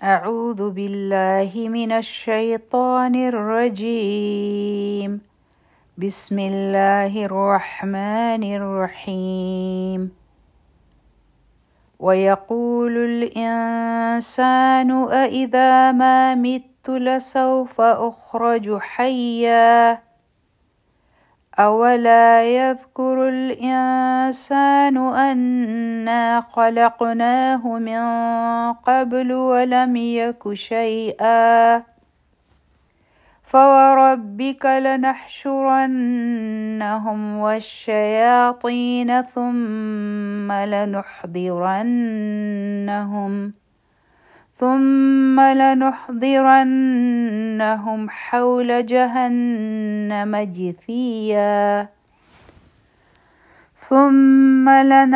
أعوذ بالله من الشيطان الرجيم. بسم الله الرحمن الرحيم. ويقول الإنسان أإذا ما مت لسوف أخرج حيا أولا يذكر الإنسان أنا خلقناه من قبل ولم يك شيئا فوربك لنحشرنهم والشياطين ثم لنحضرنهم حول جهنم جثيا ثم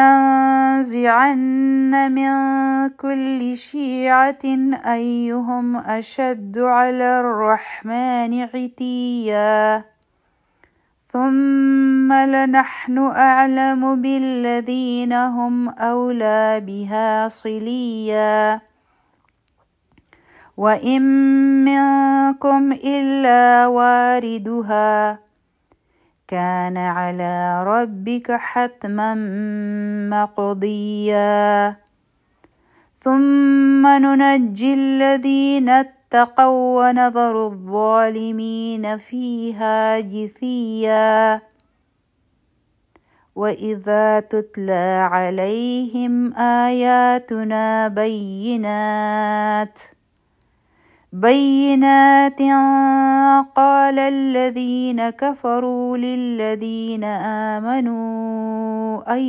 لننزعن من كل شيعة أيهم أشد على الرحمن عتيا ثم لنحن أعلم بالذين هم أولى بها صليا وإن منكم إلا واردها كان على ربك حتما مقضيا ثم ننجي الذين اتقوا ونذر الظالمين فيها جثيا وإذا تتلى عليهم آياتنا بينات قال الذين كفروا للذين آمنوا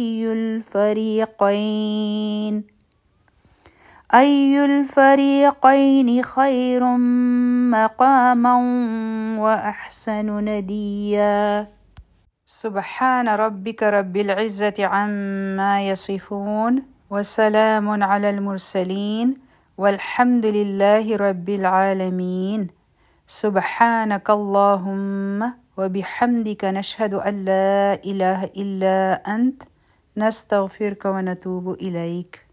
أي الفريقين خير مقاما وأحسن نديا. سبحان ربك رب العزة عما يصفون وسلام على المرسلين والحمد لله رب العالمين. سبحانك اللهم وبحمدك نشهد أن لا إله إلا أنت نستغفرك ونتوب إليك.